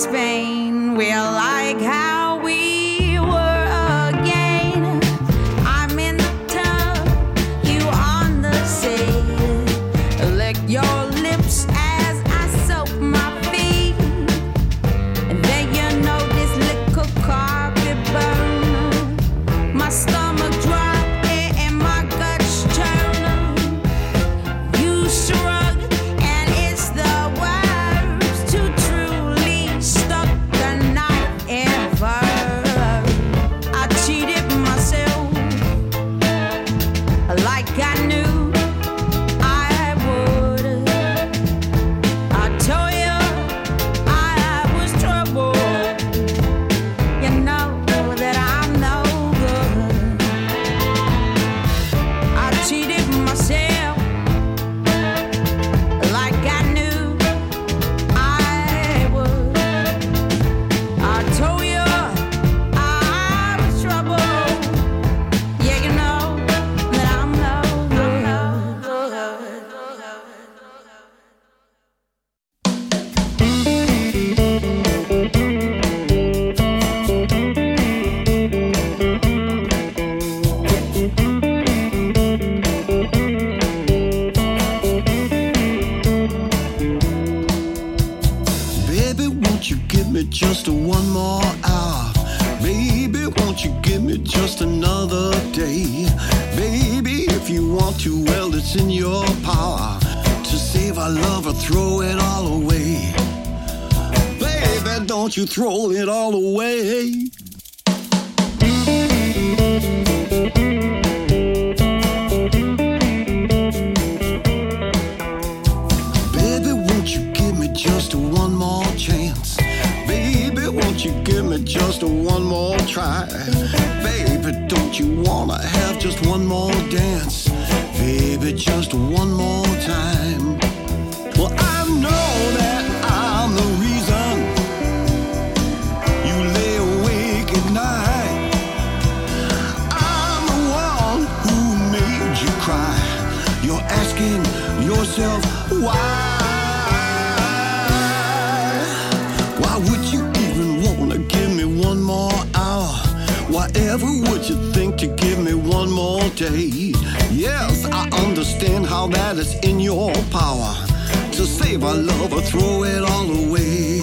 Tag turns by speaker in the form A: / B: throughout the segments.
A: Spain. We're like how we were again. I'm in the tub, you on the sea. Lick your lips as I soak my feet. And then you know this little carpet burn. My stomach drop and my guts turn. You shrug and it's the worst to truly stuck the knife ever. I cheated myself like I knew I would. I told you I was trouble. You know that I'm no good. I cheated myself like I knew I would. I told you I was trouble. Yeah, you know that I'm no good.
B: Baby, won't you give me just one more hour? Baby, won't you give me just another day? Baby, if you want to, well, it's in your power to save our love or throw it all away. Baby, don't you throw it all away. Baby, won't you give me just one more chance? Baby, won't you give me just one more try? Baby, don't you wanna have just one more dance? Baby, just one more time. Well, I know that I'm the reason you lay awake at night. I'm the one who made you cry. You're asking yourself why? Why would you even wanna give me one more hour? Whatever would you think to give me one more day? Yes, I understand how that is in your power to save our love or throw it all away.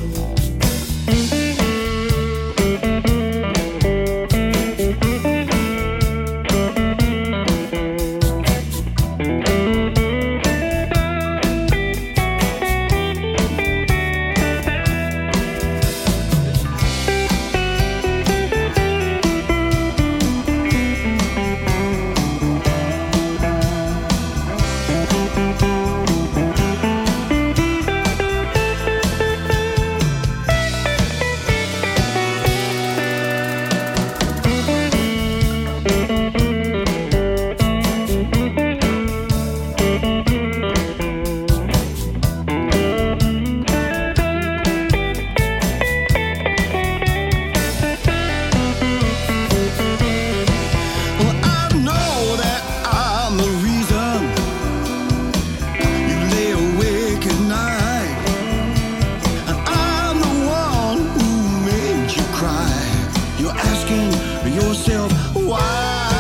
B: Well, I know that I'm the reason you lay awake at night. And I'm the one who made you cry. You're asking yourself why?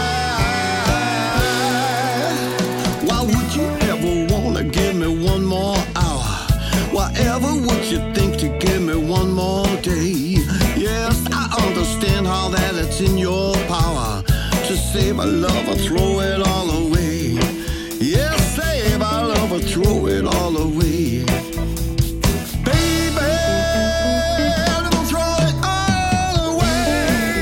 B: Why would you ever wanna give me one more hour? Whatever would you think to give me one more day? Yes, I understand how that it's in your power to save our love or throw it all away. Yes, save our love or throw it all away. Baby, don't throw it all away.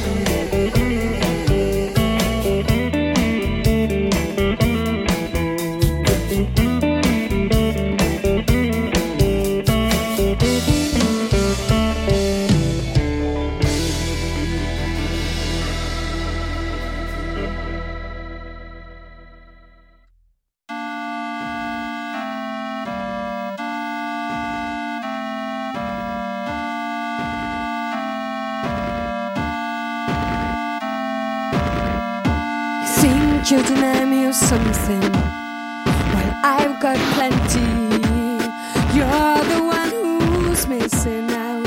C: Think you deny me of something? Well, I've got plenty. You're the one who's missing out.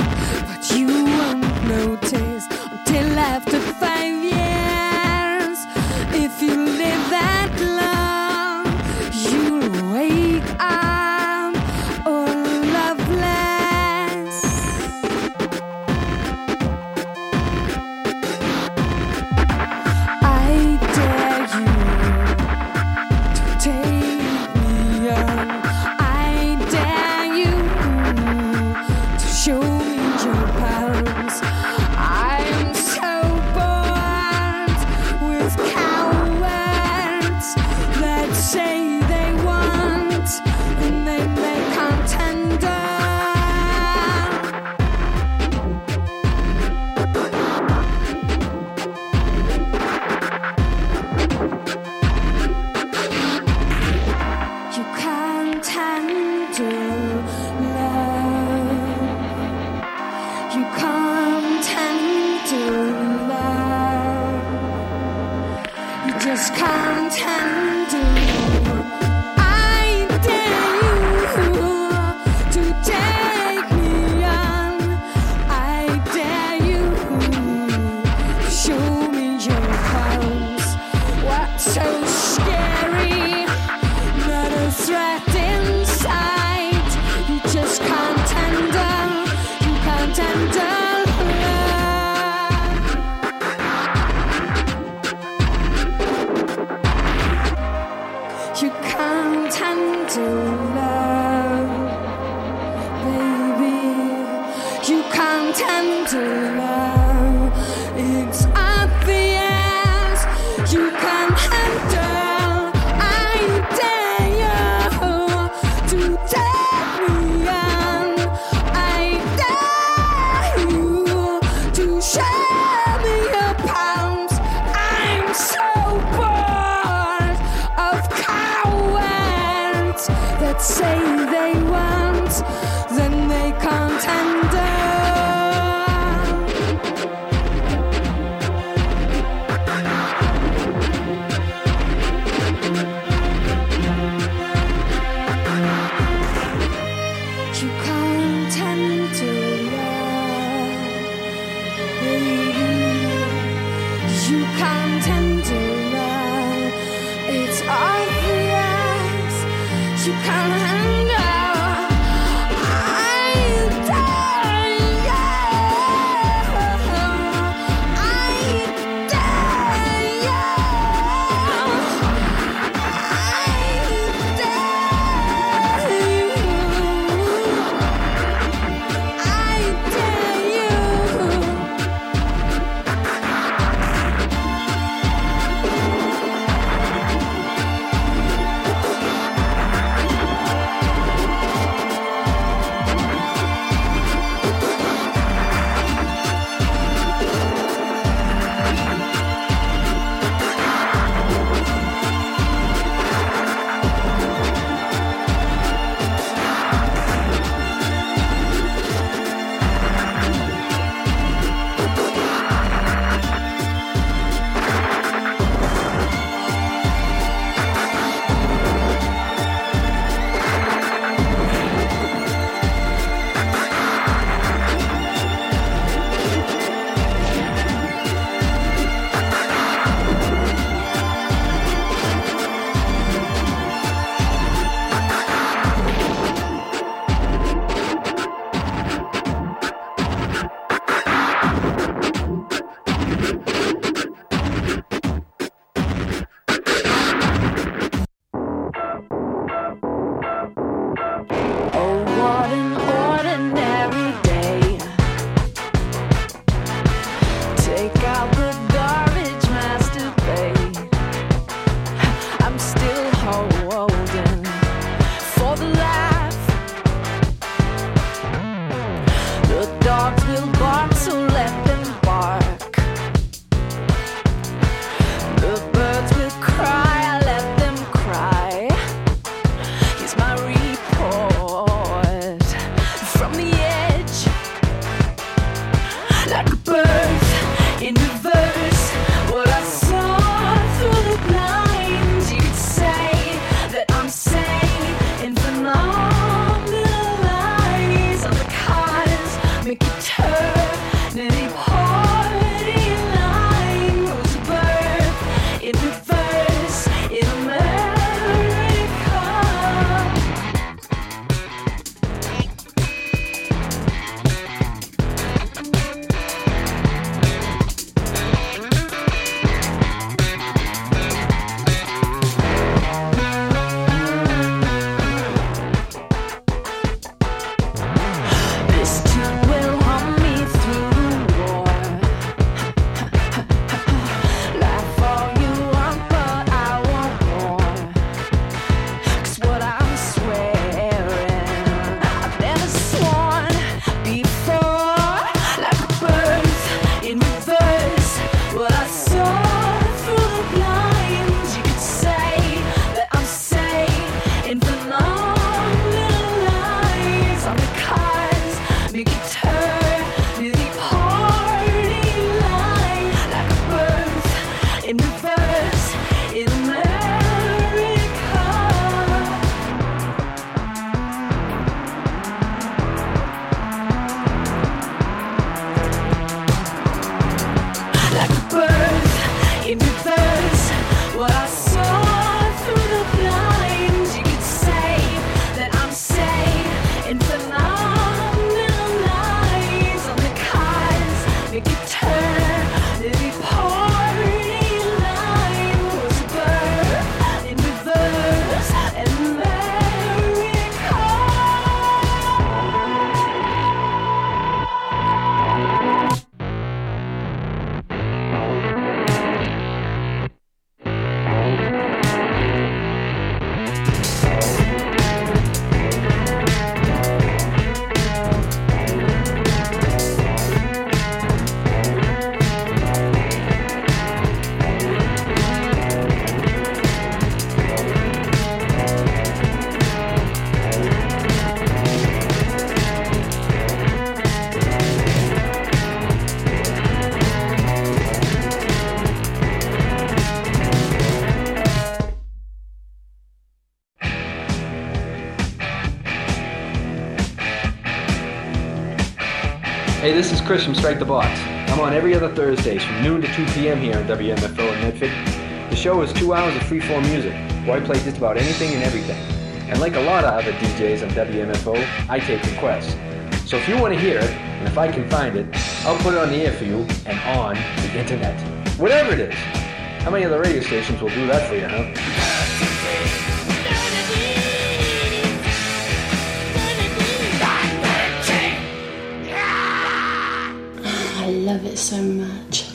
C: You can't handle love. It's obvious. You can't handle. I dare you to take me on. I dare you to show me your palms. I'm so bored of cowards that say they want, then they can't handle. You can't handle love, baby. You can't handle love. It's obvious. You can't handle. Make it turn.
D: Hey, this is Chris from Strike the Box. I'm on every other Thursdays from noon to 2 p.m. here on WMFO in Medford. The show is 2 hours of free-form music, where I play just about anything and everything. And like a lot of other DJs on WMFO, I take requests. So if you want to hear it, and if I can find it, I'll put it on the air for you and on the internet. Whatever it is. How many other radio stations will do that for you, huh?
E: I love it so much.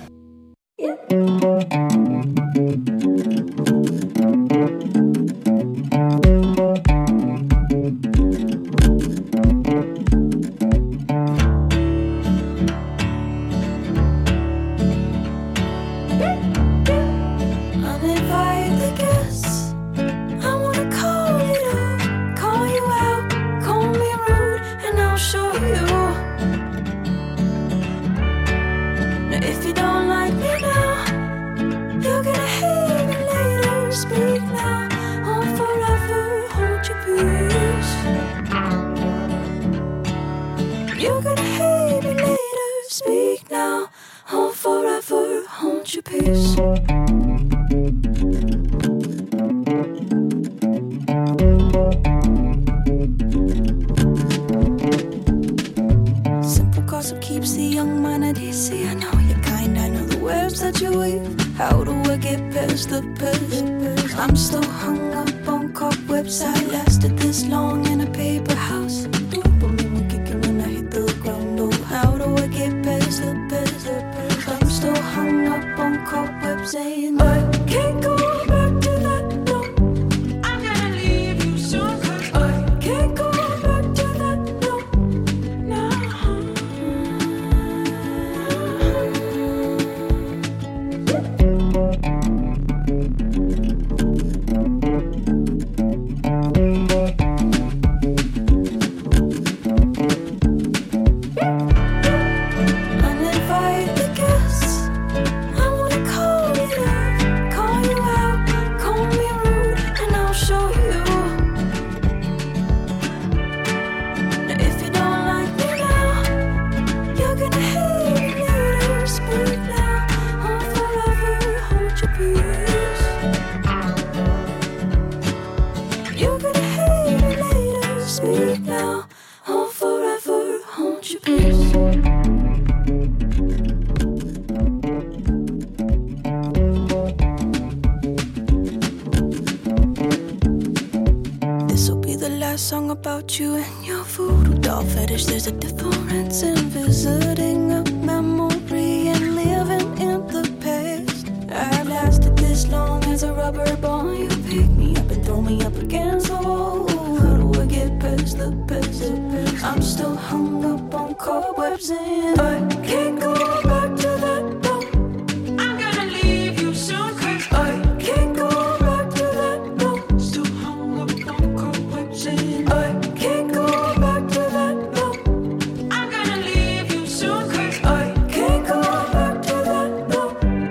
F: You and your voodoo doll fetish. There's a difference in visiting a memory and living in the past. I've lasted this long as a rubber ball. You pick me up and throw me up against the wall. How do I get past the past? I'm still hung up on cobwebs and I can't go back to that door. I'm gonna leave you soon, 'cause I can't go back to that door. Still hung up on cobwebs and I can't go back to that door. I'm gonna leave you soon, 'cause I can't go back to that door.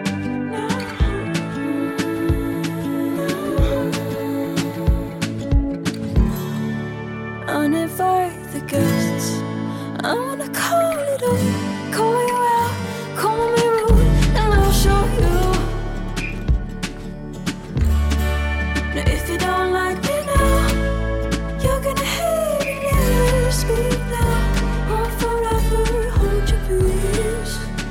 F: Uninvite the guests. I wanna call it up, call you out, call me rude, and I'll show you. Now if you don't like me now, you're gonna hate me later. Speak now, or forever hold your peace.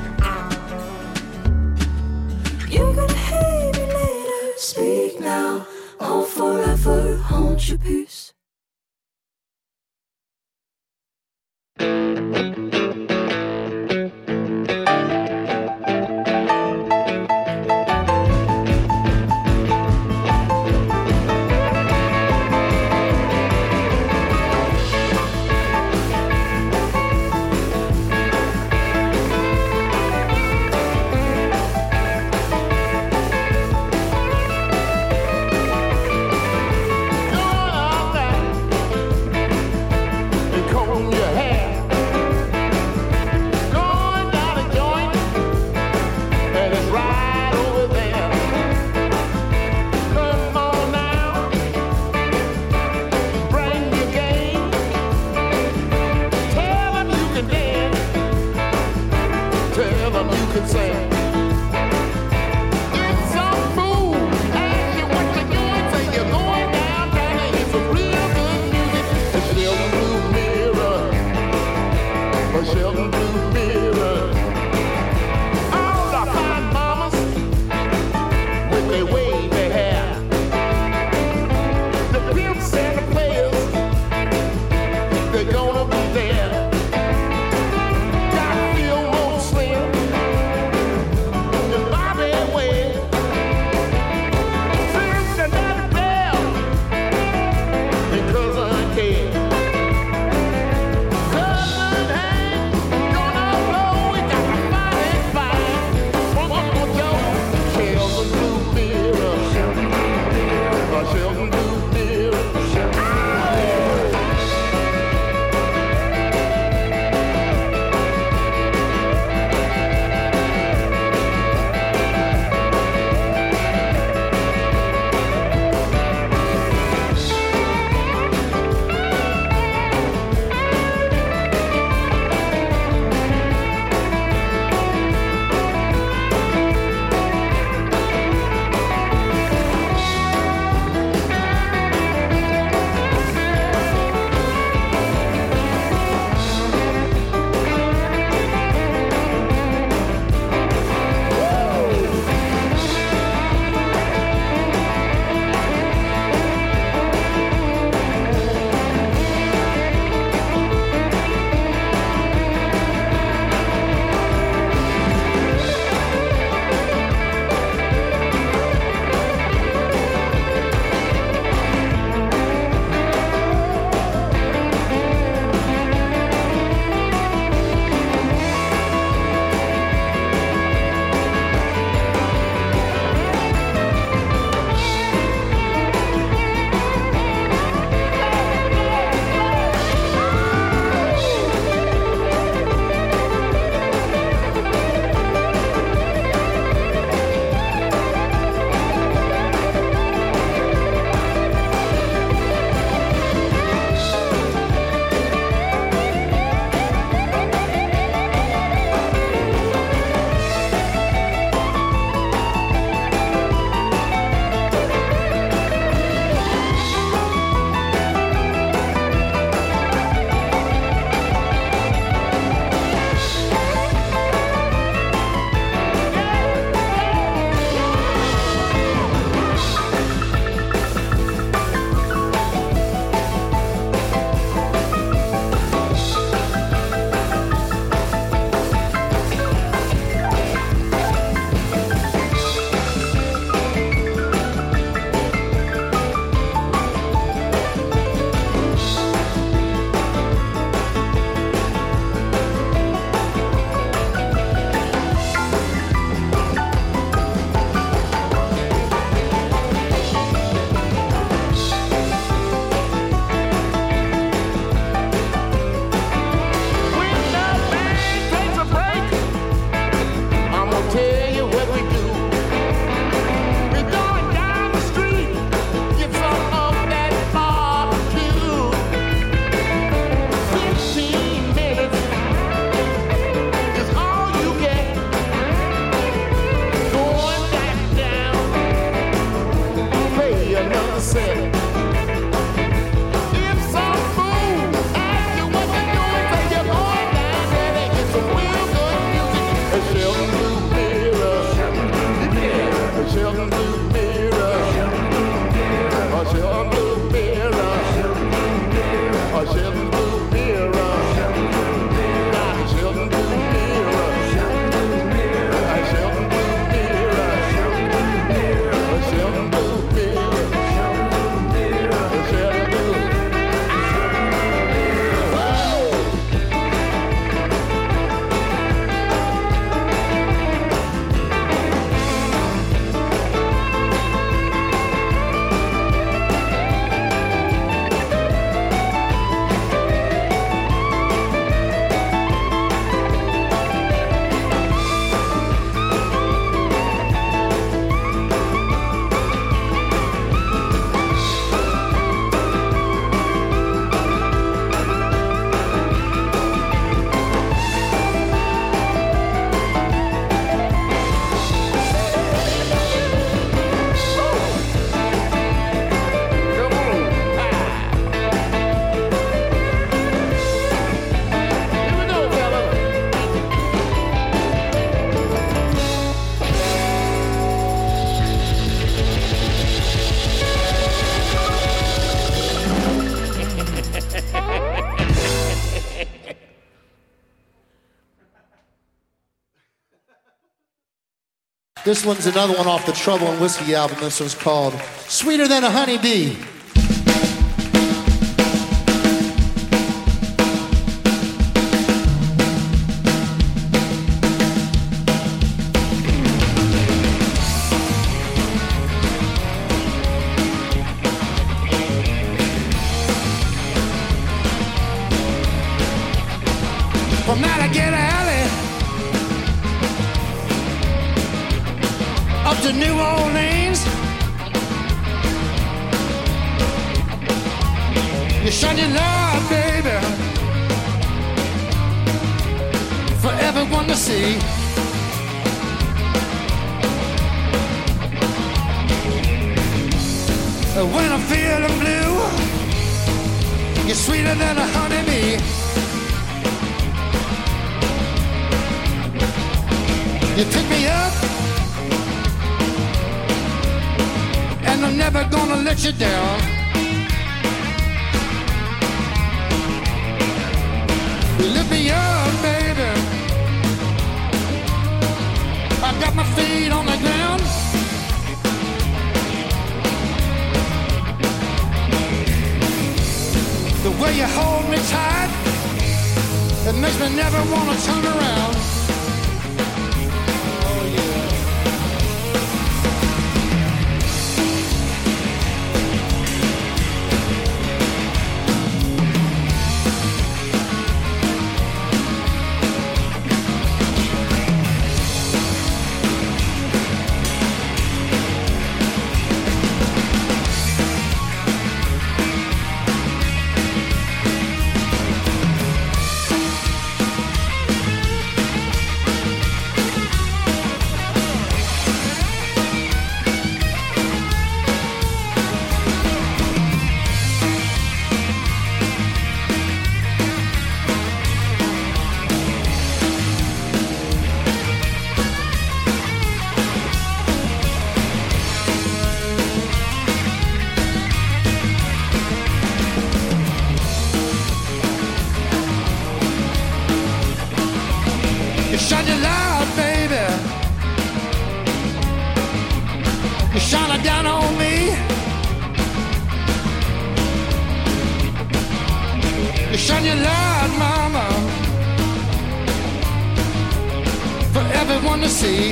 F: You're gonna hate me later. Speak now, or forever hold your peace.
G: can sing. It's some fool, ask you what you're doing, say you're going downtown and it's some real good music. A Sheldon Blue Mirror, a Sheldon Blue Mirror. All the fine mamas with their wavy hair, the pimps and the players, they're gonna be there. Got Fillmore Slim and Bobby Webb, Cincinnati Bell, and Cousin Ted. Cousin Hank gonna blow
H: This one's another one off the Trouble and Whiskey album. This one's called Sweeter Than a Honeybee.
I: From Allegheny Alley up to New Orleans, you shine your light, baby, for everyone to see. When I'm feeling blue, you're sweeter than a honeybee. You pick me up, and I'm never gonna let you down. You lift me up, baby. I got my feet on the ground. The way you hold me tight, it makes me never wanna turn around. You shine your light, baby. You shine it down on me. You shine your light, mama, for everyone to see.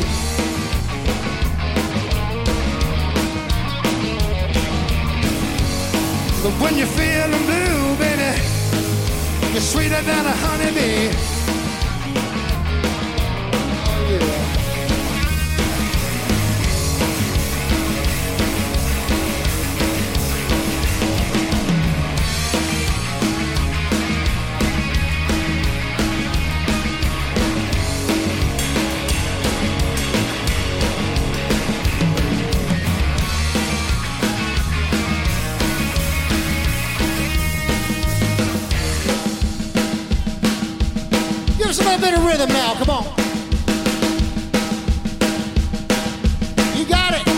I: But when you're feeling blue, baby, you're sweeter than a honeybee. Give us a little bit of rhythm now, come on. You got it.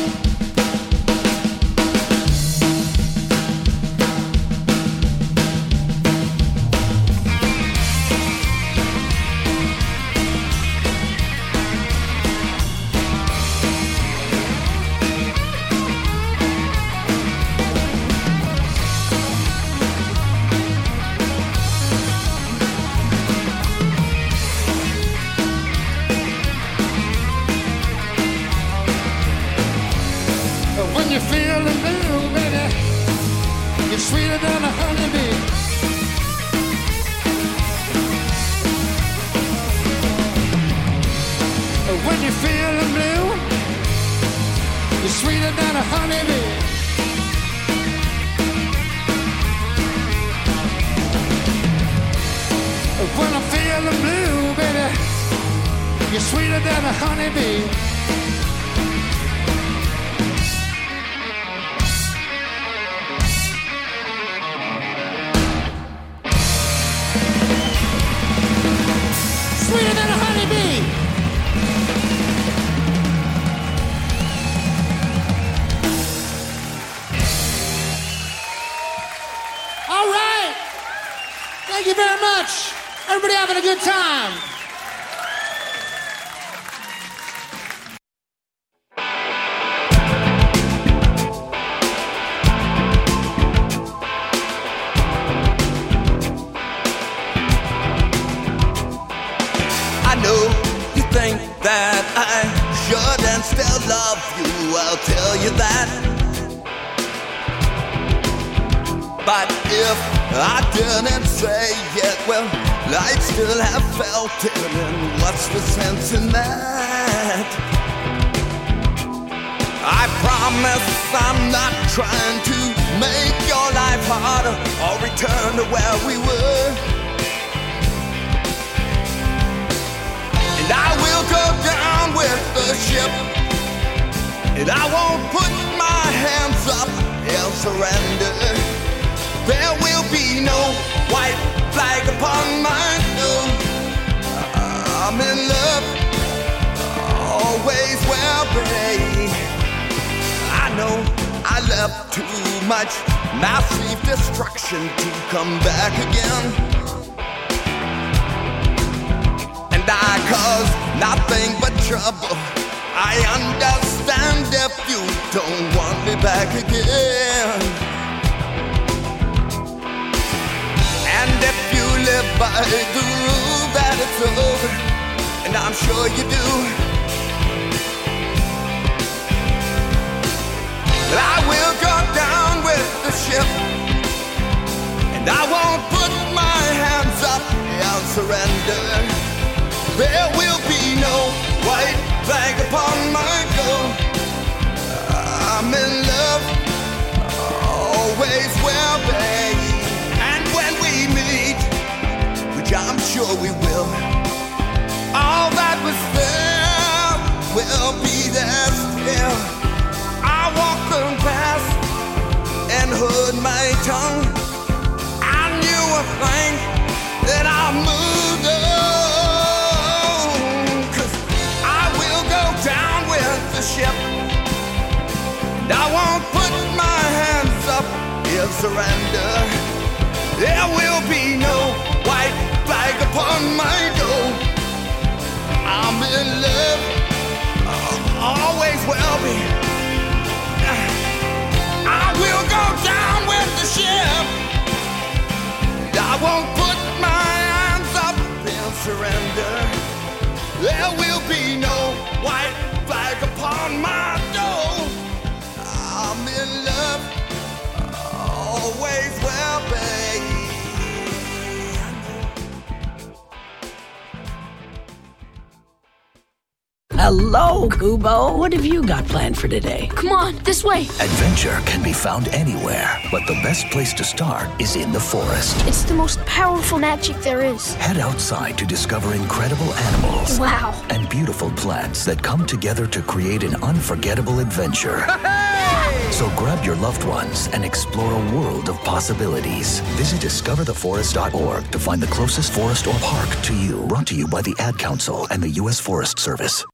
I: When you're feeling blue, baby, you're sweeter than a honeybee. When you're feeling blue, you're sweeter than a honeybee. When I'm feeling blue, baby, you're sweeter than a honeybee. Sweeter than a honeybee. All right. Thank you very much. Everybody having a good time.
B: I know you think that I shouldn't still love you, I'll tell you that. But if I didn't say it, well, I'd still have felt it, and what's the sense in that? I promise I'm not trying to make your life harder or return to where we were. And I will go down with the ship, and I won't put my hands up and surrender. There will be no white flag upon my door. I'm in love, always will be. I know I left too much massive destruction to come back again. And I caused nothing but trouble. I understand if you don't want me back again. And if you live by the rule that it's over, and I'm sure you do, I will go down with the ship, and I won't put my hands up and surrender. There will be no white flag upon my door. I'm in love, always will be. Which I'm sure we will. All that was there will be there still. I walked past and heard my tongue. I knew a thing that I moved on. 'Cause I will go down with the ship, and I won't put my hands up in surrender. There will be no white flag upon my door. I'm in love, always will be. I will go down with the ship, I won't put my hands up and surrender. There will be no white flag upon my door. I'm in love, always will be.
J: Hello, Kubo. What have you got planned for today?
C: Come on, this way.
K: Adventure can be found anywhere, but the best place to start is in the forest.
C: It's the most powerful magic there is.
K: Head outside to discover incredible animals.
C: Wow.
K: And beautiful plants that come together to create an unforgettable adventure. So grab your loved ones and explore a world of possibilities. Visit discovertheforest.org to find the closest forest or park to you. Brought to you by the Ad Council and the U.S. Forest Service.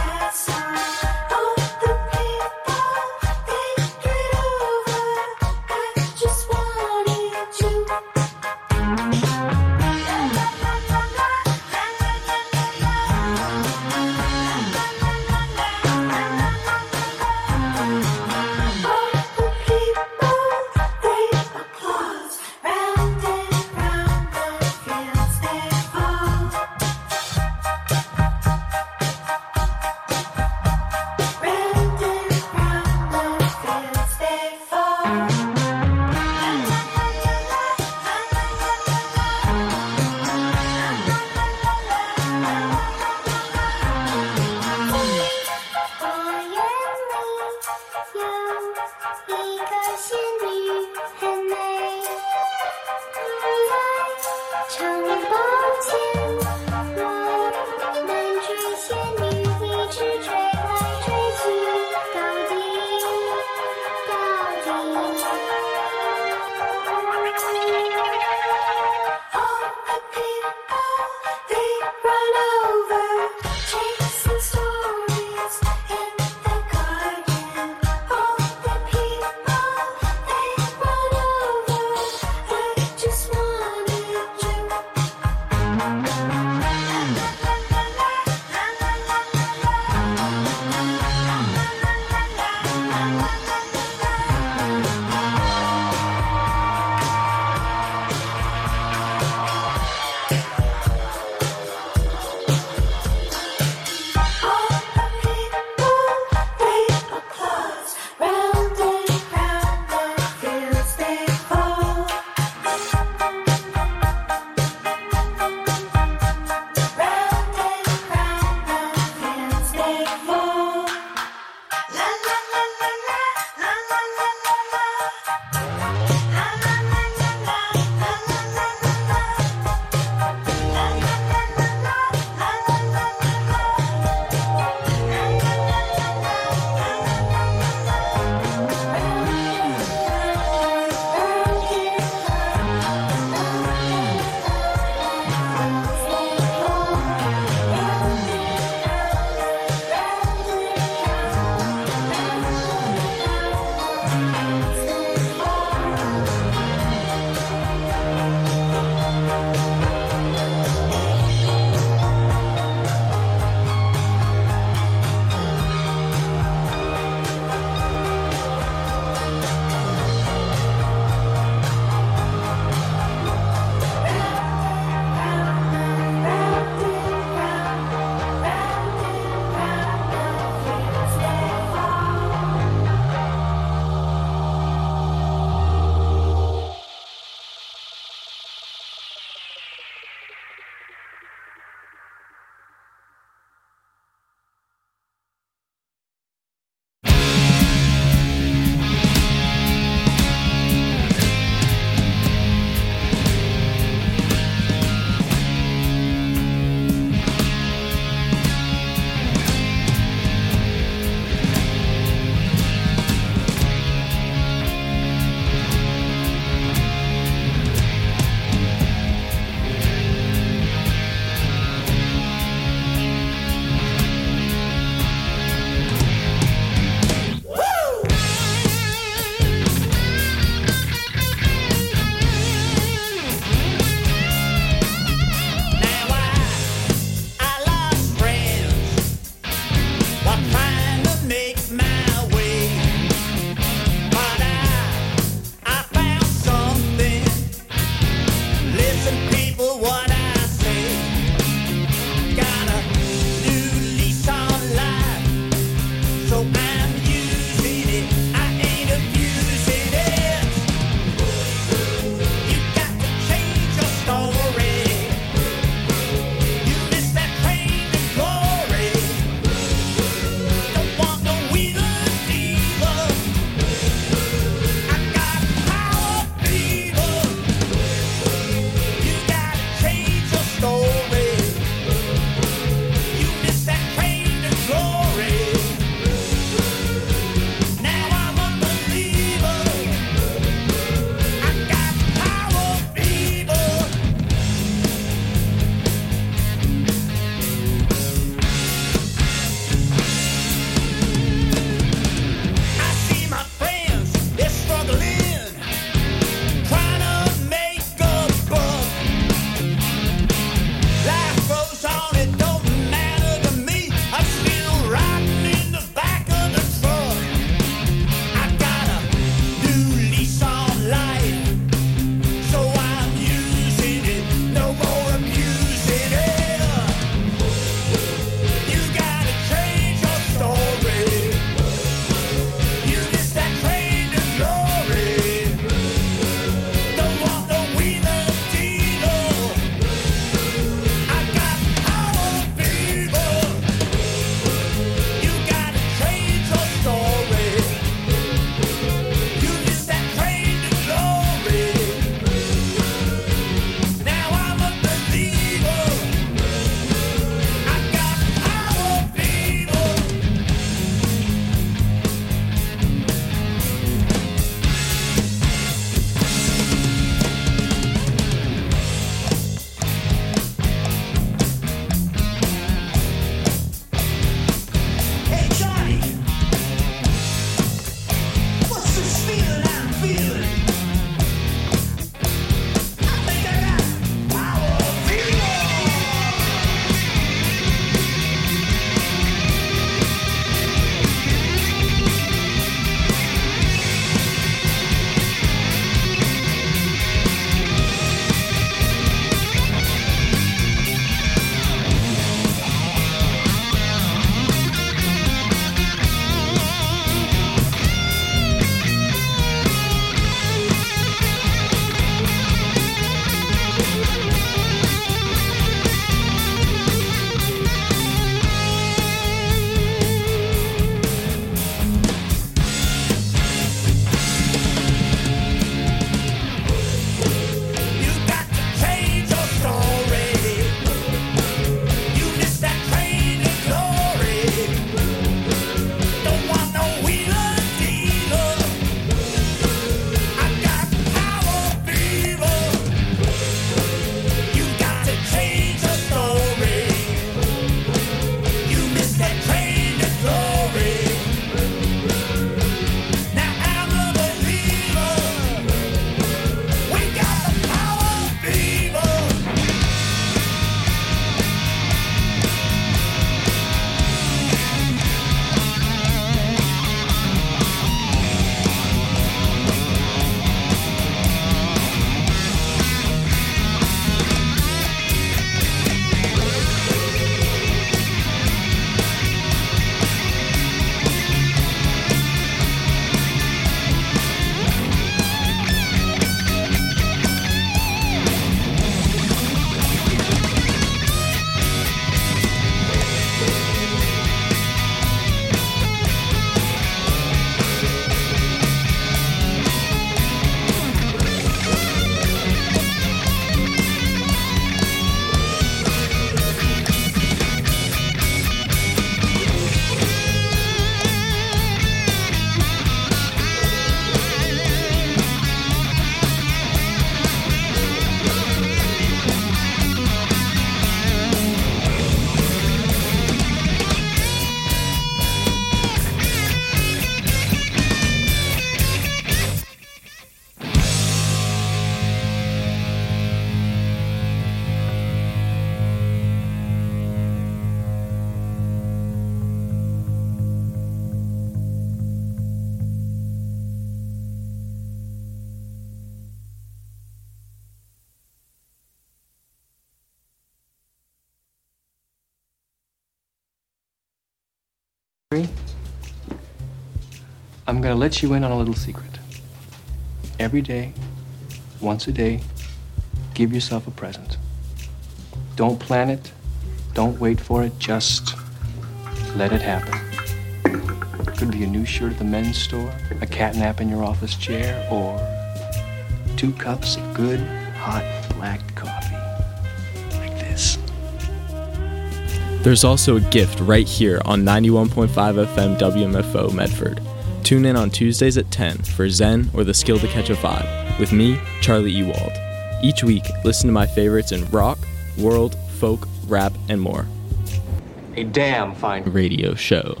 D: I'm gonna let you in on a little secret. Every day, once a day, give yourself a present. Don't plan it, don't wait for it, just let it happen. Could be a new shirt at the men's store, a cat nap in your office chair, or 2 cups of good, hot, black coffee. Like this.
L: There's also a gift right here on 91.5 FM WMFO Medford. Tune in on Tuesdays at 10 for Zen or the Skill to Catch a Vibe with me, Charlie Ewald. Each week, listen to my favorites in rock, world, folk, rap, and more.
D: A damn fine
L: radio show.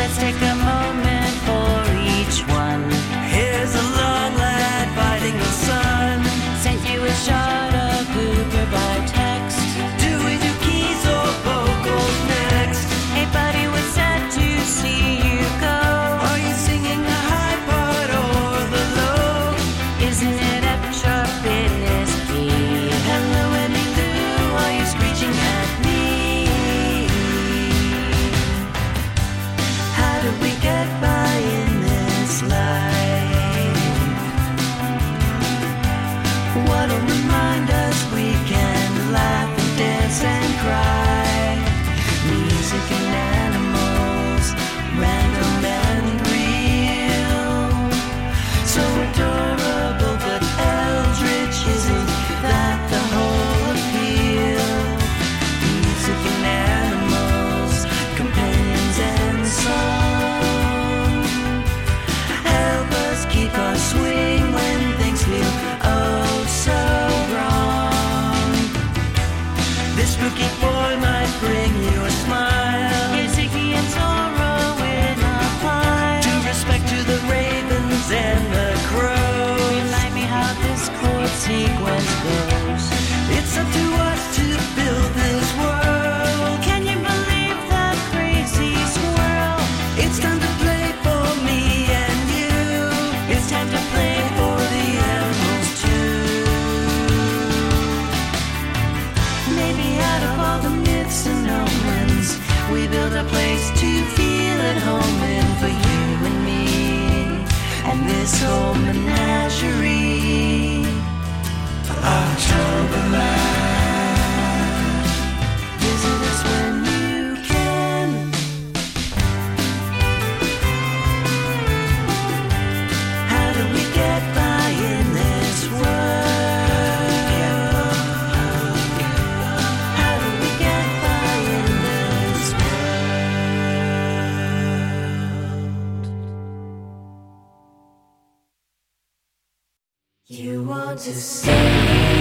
M: let's take a moment for each one.
N: Here's a long lad fighting the sun.
M: Sent you a shot of Cooper by text.
N: Do we do keys or vocals next?
M: Hey buddy, we're sad to see you go.
N: Are you singing the high part or the low?
M: Isn't it F sharp in this key?
N: Hello Emmy Lou, are you screeching at me? How do we get by in this life? What'll remind us we can laugh and dance and cry? Music and animals, random and real. So adorable but eldritch, isn't that the whole appeal? Music and animals, companions and song, help us keep our swing when things feel oh so wrong. This spooky boy might bring you a smile.
M: Here's Ziggy and Zorro in a pile.
N: To respect to the ravens and the crows.
M: Remind me how this chord sequence goes.
N: It's up to us to build this world.
M: Can you believe that crazy squirrel?
N: It's time to play for me and you.
M: It's time to play for the animals too.
N: Maybe out of all the myths and omens, we build a place to feel at home in for you and me, and this whole menagerie. Octoberland, visit us when you can. How do we get by in this world? How do we get by in this world? You want to say